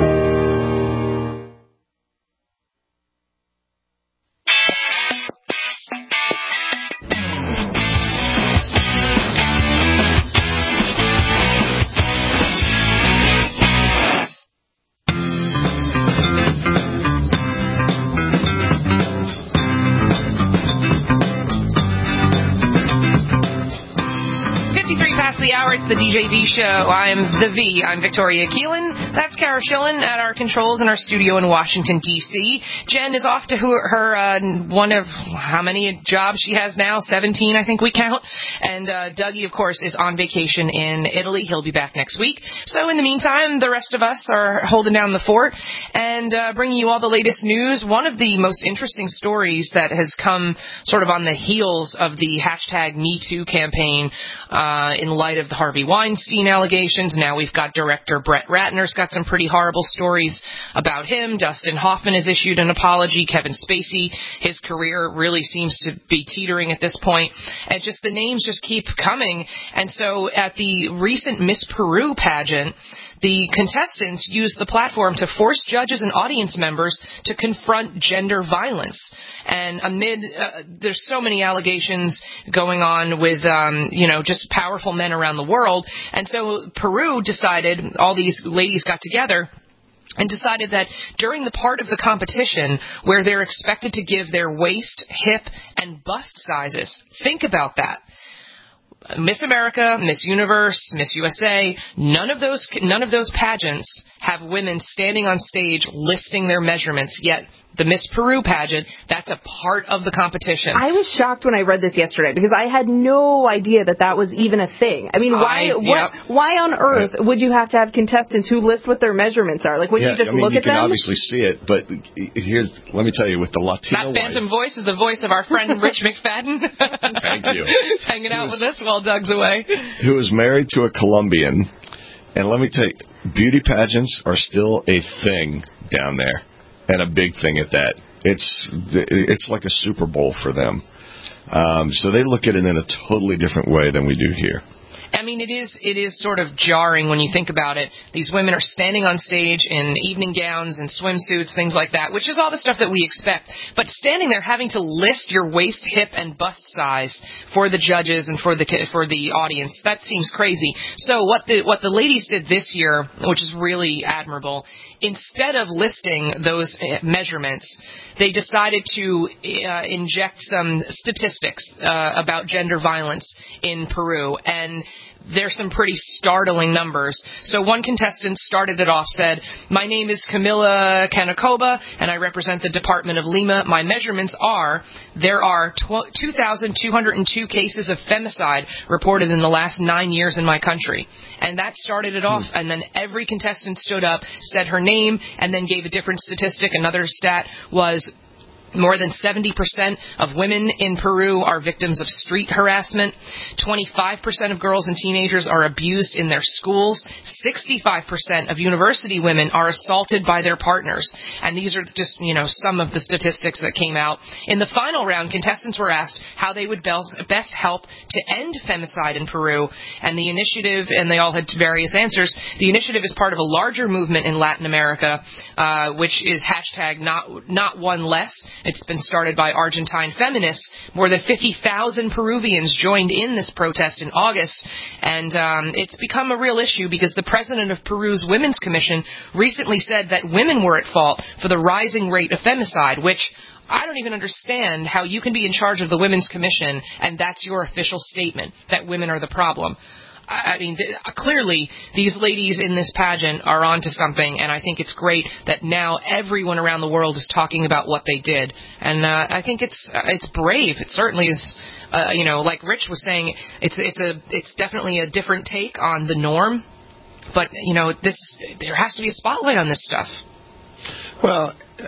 S3: The D J V Show. I'm the V. I'm Victoria Keelan. That's Kara Schillen at our controls in our studio in Washington, D C Jen is off to her, her uh, one of how many jobs she has now? seventeen, I think we count. And uh, Dougie, of course, is on vacation in Italy. He'll be back next week. So in the meantime, the rest of us are holding down the fort and uh, bringing you all the latest news. One of the most interesting stories that has come sort of on the heels of the hashtag Me Too campaign uh, in light of the Harvey Weinstein allegations. Now we've got director Brett Ratner's got some pretty horrible stories about him. Dustin Hoffman has issued an apology. Kevin Spacey, his career really seems to be teetering at this point. And just the names just keep coming. And so at the recent Miss Peru pageant, the contestants used the platform to force judges and audience members to confront gender violence. And amid, uh, there's so many allegations going on with, um, you know, just powerful men around the world. And so Peru decided, all these ladies got together and decided that during the part of the competition where they're expected to give their waist, hip, and bust sizes, think about that. Miss America, Miss Universe, Miss U S A, none of those none of those pageants have women standing on stage listing their measurements, yet the Miss Peru pageant, that's a part of the competition.
S4: I was shocked when I read this yesterday because I had no idea that that was even a thing. I mean, why
S3: I,
S4: what,
S3: yep.
S4: why on earth would you have to have contestants who list what their measurements are? Like, wouldn't
S14: yeah,
S4: you just
S14: I mean,
S4: look
S14: you
S4: at
S14: can
S4: them?
S14: obviously see it, but here's, let me tell you, with the Latino
S3: That phantom voice is the voice of our friend Rich McFadden.
S14: Thank you.
S3: He's hanging out with us while Doug's away.
S14: Who is married to a Colombian, and let me tell you, beauty pageants are still a thing down there, and a big thing at that. It's it's like a Super Bowl for them. Um, so they look at it in a totally different way than we do here.
S3: I mean, it is it is sort of jarring when you think about it. These women are standing on stage in evening gowns and swimsuits, things like that, which is all the stuff that we expect. But standing there having to list your waist, hip, and bust size for the judges and for the for the audience, that seems crazy. So what the what the ladies did this year, which is really admirable, instead of listing those measurements, they decided to uh, inject some statistics uh, about gender violence in Peru, and there's some pretty startling numbers. So one contestant started it off, said, "My name is Camila Canacoba, and I represent the Department of Lima. My measurements are, there are two thousand two hundred two cases of femicide reported in the last nine years in my country." And that started it off, and then every contestant stood up, said her name, and then gave a different statistic. Another stat was more than seventy percent of women in Peru are victims of street harassment. twenty-five percent of girls and teenagers are abused in their schools. sixty-five percent of university women are assaulted by their partners. And these are just, you know, some of the statistics that came out. In the final round, contestants were asked how they would best help to end femicide in Peru. And the initiative, and they all had various answers, the initiative is part of a larger movement in Latin America, uh, which is hashtag not, not one less. It's been started by Argentine feminists. More than fifty thousand Peruvians joined in this protest in August, and um, it's become a real issue because the president of Peru's Women's Commission recently said that women were at fault for the rising rate of femicide, which I don't even understand how you can be in charge of the Women's Commission and that's your official statement, that women are the problem. I mean, clearly, these ladies in this pageant are onto something, and I think it's great that now everyone around the world is talking about what they did. And uh, I think it's uh, it's brave. It certainly is. Uh, you know, like Rich was saying, it's it's a it's definitely a different take on the norm. But you know, this there has to be a spotlight on this stuff.
S14: Well. Uh,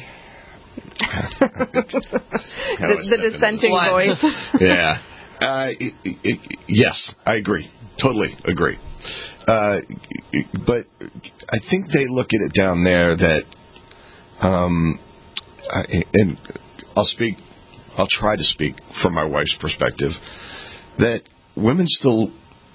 S4: the, the dissenting voice.
S14: Yeah. Uh, it, it, yes, I agree. Totally agree. Uh, but I think they look at it down there that, um, I, and I'll speak, I'll try to speak from my wife's perspective, that women still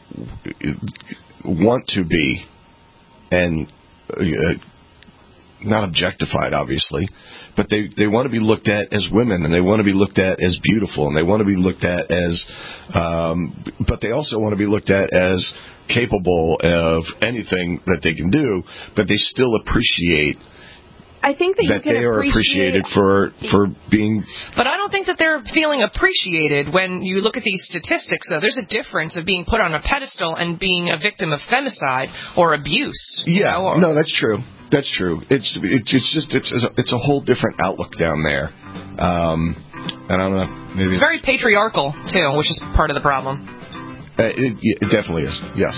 S14: want to be, and uh, not objectified, obviously, but they, they want to be looked at as women, and they want to be looked at as beautiful, and they want to be looked at as, um, but they also want to be looked at as capable of anything that they can do, but they still appreciate
S4: I think that,
S14: that
S4: you can
S14: they are
S4: appreciate
S14: appreciated for, for being...
S3: But I don't think that they're feeling appreciated when you look at these statistics, though. There's a difference of being put on a pedestal and being a victim of femicide or abuse.
S14: Yeah,
S3: you know, or,
S14: no, that's true. That's true. It's it's just it's it's a whole different outlook down there. Um, I don't know. Maybe
S3: it's, it's very patriarchal too, which is part of the problem.
S14: Uh, it, it definitely is. Yes.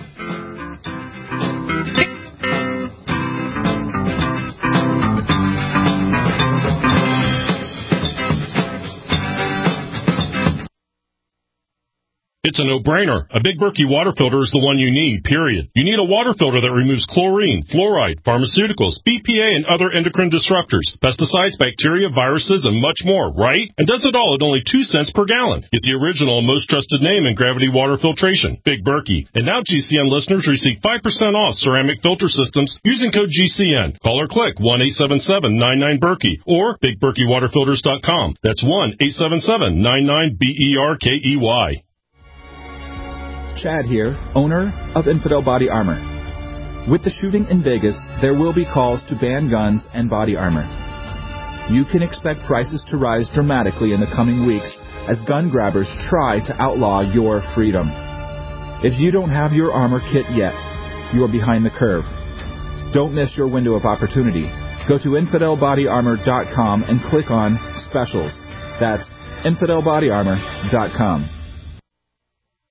S15: It's a no-brainer. A Big Berkey water filter is the one you need, period. You need a water filter that removes chlorine, fluoride, pharmaceuticals, B P A, and other endocrine disruptors, pesticides, bacteria, viruses, and much more, right? And does it all at only two cents per gallon. Get the original and most trusted name in gravity water filtration, Big Berkey. And now G C N listeners receive five percent off ceramic filter systems using code G C N. Call or click one eight seven seven nine nine Berkey or big berkey water filters dot com. That's one eight seven seven nine nine B E R K E Y.
S16: Chad here, owner of Infidel Body Armor. With the shooting in Vegas, there will be calls to ban guns and body armor. You can expect prices to rise dramatically in the coming weeks as gun grabbers try to outlaw your freedom. If you don't have your armor kit yet, you are behind the curve. Don't miss your window of opportunity. Go to infidel body armor dot com and click on Specials. That's infidel body armor dot com.